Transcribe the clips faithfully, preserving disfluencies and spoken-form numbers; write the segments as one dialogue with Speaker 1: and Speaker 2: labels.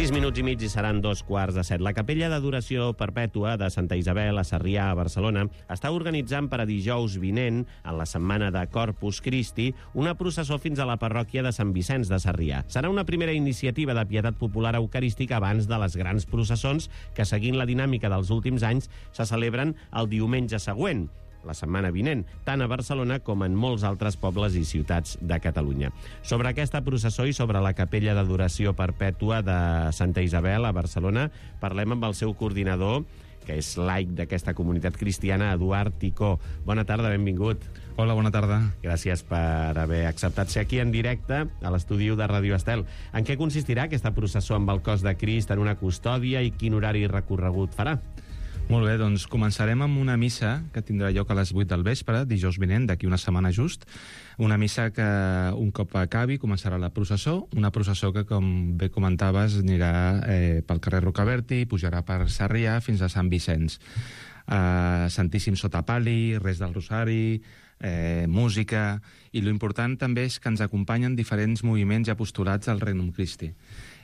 Speaker 1: Sis minuts i mig i seran dos quarts de set. La capella d'adoració perpètua de Santa Isabel a Sarrià, a Barcelona, està organitzant per a dijous vinent, en la setmana de Corpus Christi, una processó fins a la parròquia de Sant Vicenç de Sarrià. Serà una primera iniciativa de pietat popular eucarística abans de les grans processons que, seguint la dinàmica dels últims anys, se celebren el diumenge següent, la setmana vinent, tant a Barcelona com en molts altres pobles i ciutats de Catalunya. Sobre aquesta processó i sobre la capella d'adoració perpètua de Santa Isabel a Barcelona, parlem amb el seu coordinador, que és laic d'aquesta comunitat cristiana, Eduard Ticó. Bona tarda, benvingut.
Speaker 2: Hola, bona tarda.
Speaker 1: Gràcies per haver acceptat ser aquí en directe a l'estudi de Ràdio Estel. En què consistirà aquesta processó amb el cos de Crist en una custòdia i quin horari recorregut farà?
Speaker 2: Molt bé, doncs començarem amb una missa que tindrà lloc a les vuit del vespre, dijous vinent, d'aquí una setmana just. Una missa que un cop acabi començarà la processó, una processó que, com bé comentaves, anirà eh, pel carrer Rocaberti, pujarà per Sarrià fins a Sant Vicenç. Eh, Santíssim sota pali, res del rosari, eh, música, i l'important també és que ens acompanyen diferents moviments i apostolats al Regnum Christi.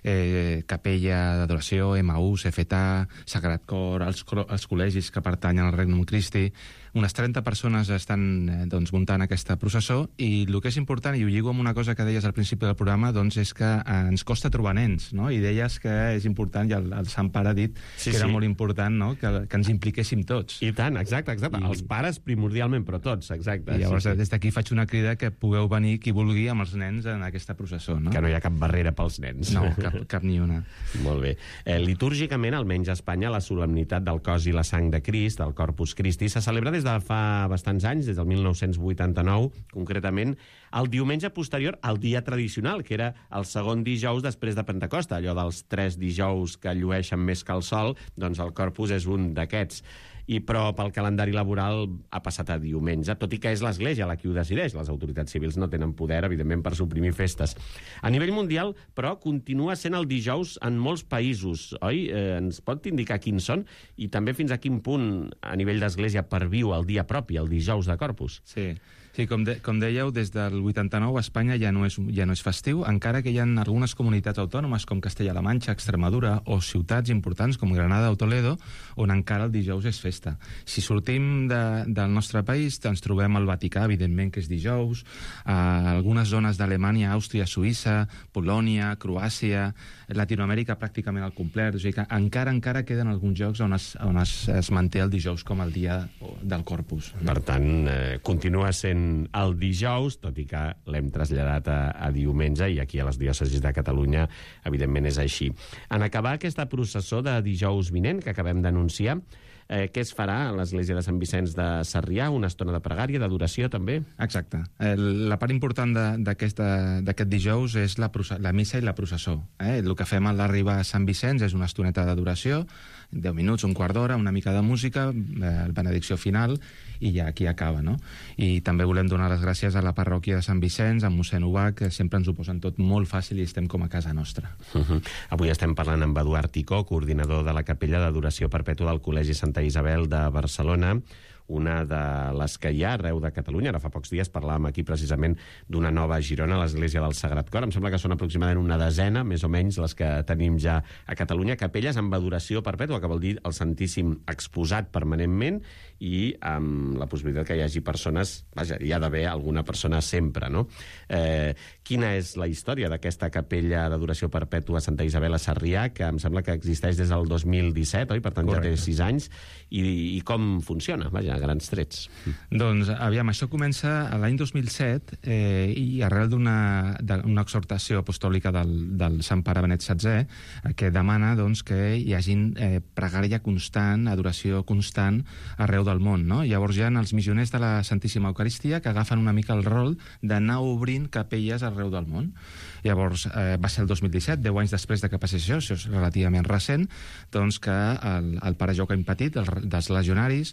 Speaker 2: Eh, capella d'adoració, M A U, C F T A, Sagrat Cor, els, els col·legis que pertanyen al Regnum Christi. Unes trenta persones estan eh, doncs, muntant aquesta processó, i el que és important, i ho lligo amb una cosa que deies al principi del programa, doncs és que eh, ens costa trobar nens, no? I deies que és important, i el, el Sant Pare ha dit sí, que era sí. molt important, no? que, que ens impliquéssim tots.
Speaker 1: I tant, exacte, exacte. I... els pares primordialment, però tots, exacte.
Speaker 2: I llavors
Speaker 1: sí, sí.
Speaker 2: des d'aquí faig una crida que pugueu venir qui vulgui amb els nens en aquesta processó, no?
Speaker 1: Que no hi ha cap barrera pels nens.
Speaker 2: No, cap, cap ni una.
Speaker 1: Molt bé. Eh, litúrgicament, almenys a Espanya, la solemnitat del cos i la sang de Crist, el Corpus Christi, se celebra des de fa bastants anys, des del mil nou-cents vuitanta-nou, concretament, el diumenge posterior al dia tradicional, que era el segon dijous després de Pentecosta, allò dels tres dijous que llueixen més que el sol, doncs el Corpus és un d'aquests. I però pel calendari laboral ha passat a diumenge, tot i que és l'Església la qui ho decideix. Les autoritats civils no tenen poder, evidentment, per suprimir festes. A nivell mundial, però, continua sent el dijous en molts països, oi? Eh, ens pot indicar quins són? I també fins a quin punt, a nivell d'Església, perviu el dia propi, el dijous de Corpus?
Speaker 2: Sí. Sí, com, de, com dèieu, des del vuitanta-nou a Espanya ja no, és, ja no és festiu, encara que hi ha algunes comunitats autònomes com Castella-La Manxa, Extremadura, o ciutats importants com Granada o Toledo, on encara el dijous és festa. Si sortim de, del nostre país, ens trobem al Vaticà, evidentment, que és dijous, a algunes zones d'Alemanya, Àustria, Suïssa, Polònia, Croàcia, Latinoamèrica pràcticament al complet, o sigui que encara encara queden alguns llocs on es, on es, es manté el dijous com el dia del Corpus.
Speaker 1: Per tant, eh, continua sent el dijous, tot i que l'hem traslladat a, a diumenge, i aquí a les diòcesis de Catalunya evidentment és així. En acabar aquesta processó de dijous vinent que acabem d'anunciar, eh, què es farà a l'església de Sant Vicenç de Sarrià? Una estona de pregària, d'adoració també?
Speaker 2: Exacte. El, la part important d'aquest dijous és la, la missa i la processó. Eh? El que fem a l'arribar a Sant Vicenç és una estoneta d'adoració, deu minuts, un quart d'hora, una mica de música, eh, benedicció final, i ja aquí acaba, no? I també volem donar les gràcies a la parròquia de Sant Vicenç, a mossèn Ubach, que sempre ens ho posen tot molt fàcil i estem com a casa nostra.
Speaker 1: Uh -huh. Avui estem parlant amb Eduard Ticó, coordinador de la capella d'adoració perpètua del Col·legi Santa Isabel de Barcelona, una de les que hi ha arreu de Catalunya. Ara fa pocs dies parlàvem aquí precisament d'una nova a Girona, l'església del Sagrat Cor. Em sembla que són aproximadament una desena, més o menys, les que tenim ja a Catalunya, capelles amb adoració perpètua, que vol dir el Santíssim exposat permanentment i amb la possibilitat que hi hagi persones, vaja, hi ha d'haver alguna persona sempre, no? Eh, quina és la història d'aquesta capella d'adoració perpètua a Santa Isabel a Sarrià, que em sembla que existeix des del dos mil disset, oi? Per tant, Correcte. Ja té sis anys. I, i com funciona? Vaja, a grans trets.
Speaker 2: Doncs, aviam, això comença a l'any dos mil set eh, i arrel d'una exhortació apostòlica del, del Sant Pare Benet setzè, eh, que demana doncs, que hi hagi eh, pregària constant, adoració constant arreu del món, no? Llavors hi ha els missioners de la Santíssima Eucaristia que agafen una mica el rol d'anar obrint capelles arreu del món. Llavors eh, va ser el dos mil disset, deu anys després de que passés això, això és relativament recent, doncs que el, el pare Joaquim Petit, el, dels legionaris,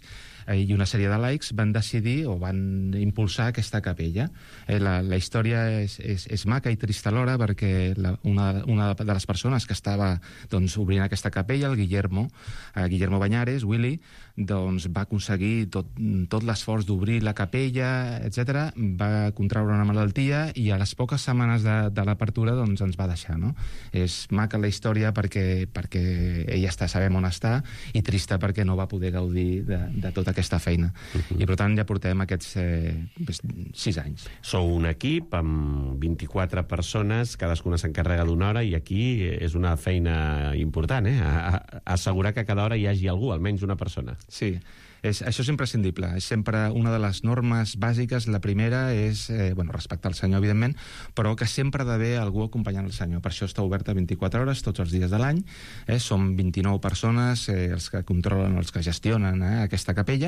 Speaker 2: eh, i una sèrie de laics van decidir o van impulsar aquesta capella. Eh, la, la història és, és, és maca i trista alhora perquè la, una, una de les persones que estava doncs, obrint aquesta capella, el Guillermo, eh, Guillermo Bañares, Willy, doncs va aconseguir tot, tot l'esforç d'obrir la capella, etcètera. Va contraure una malaltia i a les poques setmanes de, de l'apertura doncs, ens va deixar. No? És maca la història perquè, perquè ella està, sabem on està, i trista perquè no va poder gaudir de, de tota aquesta feina. Uh-huh. I per tant ja portem aquests eh, sis anys.
Speaker 1: Sou un equip amb vint-i-quatre persones, cadascuna s'encarrega d'una hora, i aquí és una feina important, eh? A, a, assegurar que cada hora hi hagi algú, almenys una persona.
Speaker 2: Sí, és, això és imprescindible. És sempre una de les normes bàsiques. La primera és eh, bueno, respectar el senyor, evidentment, però que sempre ha d'haver algú acompanyant el senyor. Per això està oberta vint-i-quatre hores, tots els dies de l'any. Eh? Som vint-i-nou persones, eh, els que controlen, els que gestionen eh, aquesta capella.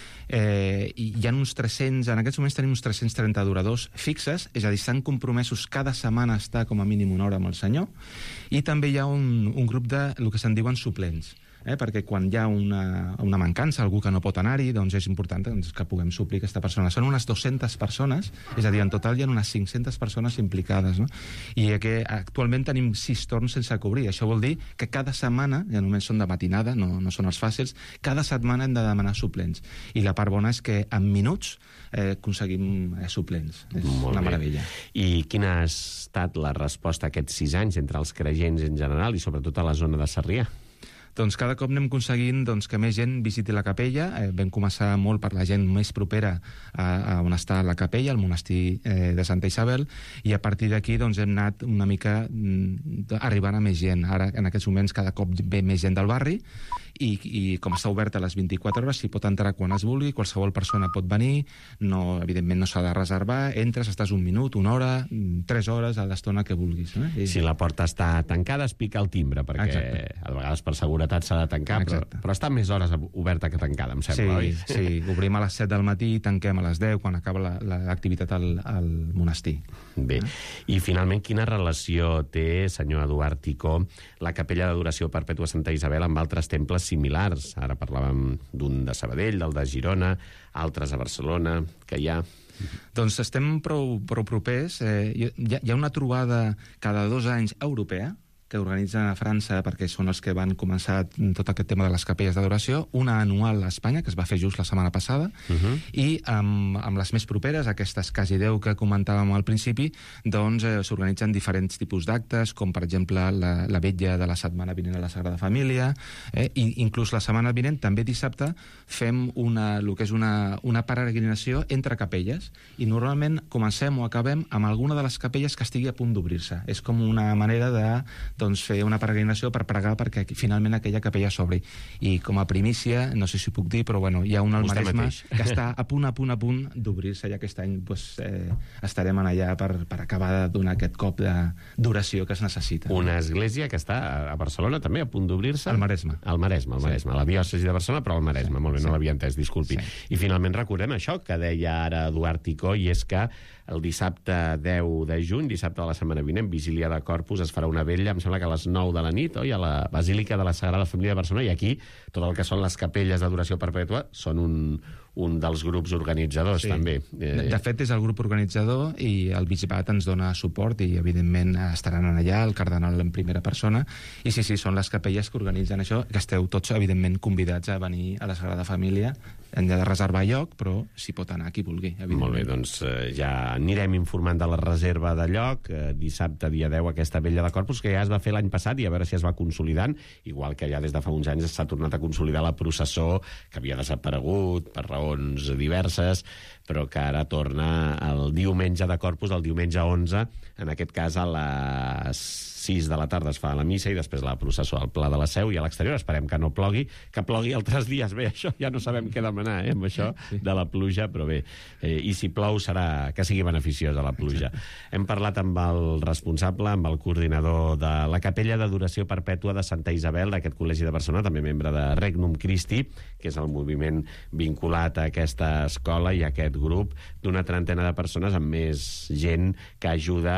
Speaker 2: Eh, i hi ha uns tres-cents, en aquests moments tenim uns tres-cents trenta duradors fixes, és a dir, estan compromesos cada setmana a estar com a mínim una hora amb el senyor, i també hi ha un, un grup de, el que se'n diuen suplents, eh, perquè quan hi ha una, una mancança, algú que no pot anar-hi, doncs és important doncs, que puguem suplir aquesta persona. Són unes dues-centes persones, és a dir, en total hi ha unes cinc-centes persones implicades, no? I que actualment tenim sis torns sense cobrir. Això vol dir que cada setmana, ja només són de matinada, no, no són els fàcils, cada setmana hem de demanar suplents. I la part bona és que en minuts eh, aconseguim eh, suplents. És
Speaker 1: Molt
Speaker 2: una
Speaker 1: bé.
Speaker 2: meravella.
Speaker 1: I quina ha estat la resposta a aquests sis anys entre els creients en general i sobretot a la zona de Sarrià?
Speaker 2: Doncs cada cop anem aconseguint doncs, que més gent visiti la capella. Eh, vam començar molt per la gent més propera a, a on està la capella, al monestir eh, de Santa Isabel, i a partir d'aquí doncs, hem anat una mica mm, arribant a més gent. Ara, en aquests moments, cada cop ve més gent del barri, i, i com està oberta a les vint-i-quatre hores, s'hi pot entrar quan es vulgui, qualsevol persona pot venir, no, evidentment no s'ha de reservar, entres, estàs un minut, una hora, tres hores, a l'estona que vulguis. Eh? I...
Speaker 1: Si la porta està tancada, es pica el timbre, perquè
Speaker 2: Exacte.
Speaker 1: a vegades per seguretat s'ha de tancar, però, però està més hores oberta que tancada, em sembla,
Speaker 2: sí,
Speaker 1: oi?
Speaker 2: Sí, obrim a les set del matí i tanquem a les deu, quan acaba l'activitat al, al monestir.
Speaker 1: Bé, i finalment, quina relació té, senyor Eduard Ticó, la capella d'adoració perpètua Santa Isabel amb altres temples similars? Ara parlàvem d'un de Sabadell, del de Girona, altres a Barcelona, que hi ha...
Speaker 2: Doncs estem prou, prou propers. Eh, hi, ha, hi ha una trobada cada dos anys europea, que organitzen a França, perquè són els que van començar tot aquest tema de les capelles d'adoració, una anual a Espanya, que es va fer just la setmana passada, uh-huh. i amb, amb les més properes, aquestes quasi deu que comentàvem al principi, doncs eh, s'organitzen diferents tipus d'actes, com per exemple la, la vetlla de la setmana vinent a la Sagrada Família, eh, i inclús la setmana vinent, també dissabte, fem una, el que és una, una peregrinació entre capelles, i normalment comencem o acabem amb alguna de les capelles que estigui a punt d'obrir-se. És com una manera de doncs, fer una peregrinació per pregar perquè finalment aquella capella s'obri. I com a primícia, no sé si puc dir, però bueno, hi ha un al Maresme que està a punt, a punt, a punt d'obrir-se, ja aquest any doncs, eh, estarem allà per, per acabar de donar aquest cop d'oració que es necessita.
Speaker 1: Una església que està a Barcelona també, a punt d'obrir-se.
Speaker 2: Al Maresme.
Speaker 1: Al Maresme, al Maresme. Sí. La diòcesi de Barcelona, però al Maresme. Sí. Molt bé, no sí. l'havia entès, disculpi. Sí. I finalment recordem això que deia ara Eduard Ticó, i és que el dissabte deu de juny, dissabte de la setmana vinent, Vigília de Corpus, es farà una vetlla, em sembla que a les nou de la nit, oi? A la Basílica de la Sagrada Família de Barcelona, i aquí tot el que són les capelles d'adoració perpètua són un, un dels grups organitzadors, sí. també.
Speaker 2: De, de fet, és el grup organitzador i el bisbat ens dona suport i, evidentment, estaran allà, el cardenal en primera persona, i sí, sí, són les capelles que organitzen això, que esteu tots, evidentment, convidats a venir a la Sagrada Família. Hem de reservar lloc, però s'hi pot anar qui vulgui, evidentment.
Speaker 1: Molt bé, doncs eh, ja anirem informant de la reserva de lloc. Eh, dissabte, dia deu, aquesta vetlla de Corpus, que ja es va fer l'any passat, i a veure si es va consolidant, igual que ja des de fa uns anys s'ha tornat a consolidar la processó, que havia desaparegut per raons diverses, però que ara torna el diumenge de Corpus, el diumenge onze, en aquest cas a les sis de la tarda es fa la missa i després la processó al Pla de la Seu i a l'exterior. Esperem que no plogui, que plogui altres dies. Bé, això ja no sabem què demanar, eh, amb això sí. de la pluja, però bé, eh, i si plou serà que sigui beneficiosa la pluja. Exacte. Hem parlat amb el responsable, amb el coordinador de la Capella d'Adoració Perpètua de Santa Isabel, d'aquest col·legi de Barcelona, també membre de Regnum Christi, que és el moviment vinculat a aquesta escola i a aquest grup d'una trentena de persones amb més gent que ajuda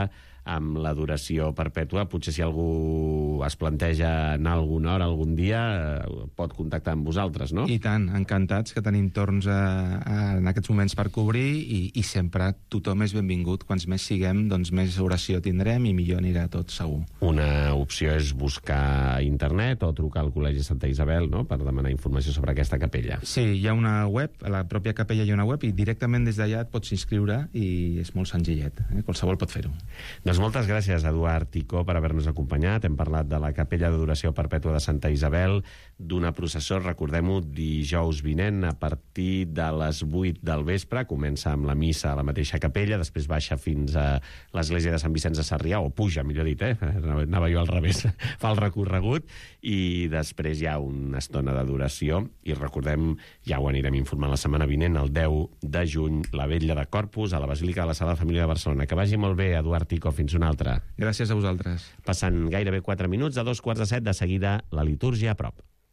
Speaker 1: amb l'adoració perpètua. Potser si algú es planteja anar alguna hora, algun dia, eh, pot contactar amb vosaltres, no?
Speaker 2: I tant, encantats, que tenim torns a, a, en aquests moments per cobrir i, i sempre tothom és benvingut. Quants més siguem, doncs més oració tindrem i millor anirà tot, segur.
Speaker 1: Una opció és buscar a internet o trucar al Col·legi Santa Isabel, no?, per demanar informació sobre aquesta capella.
Speaker 2: Sí, hi ha una web, a la pròpia capella hi ha una web i directament des d'allà et pots inscriure i és molt senzillet, eh? Qualsevol pot fer-ho.
Speaker 1: Doncs moltes gràcies, Eduard Ticó, per haver-nos acompanyat. Hem parlat de la capella d'adoració perpètua de Santa Isabel, d'una processó, recordem-ho, dijous vinent a partir de les vuit del vespre. Comença amb la missa a la mateixa capella, després baixa fins a l'església de Sant Vicenç de Sarrià, o puja, millor dit, eh? Anava jo al revés, fa el recorregut, i després hi ha una estona d'adoració, i recordem, ja ho anirem informant la setmana vinent, el deu de juny, la vetlla de Corpus a la Basílica de la Sagrada Família de Barcelona. Que vagi molt bé, Eduard Ticó, fins una altra.
Speaker 2: Gràcies a vosaltres.
Speaker 1: Passant gairebé quatre minuts, a dos quarts de set, de seguida la litúrgia a prop.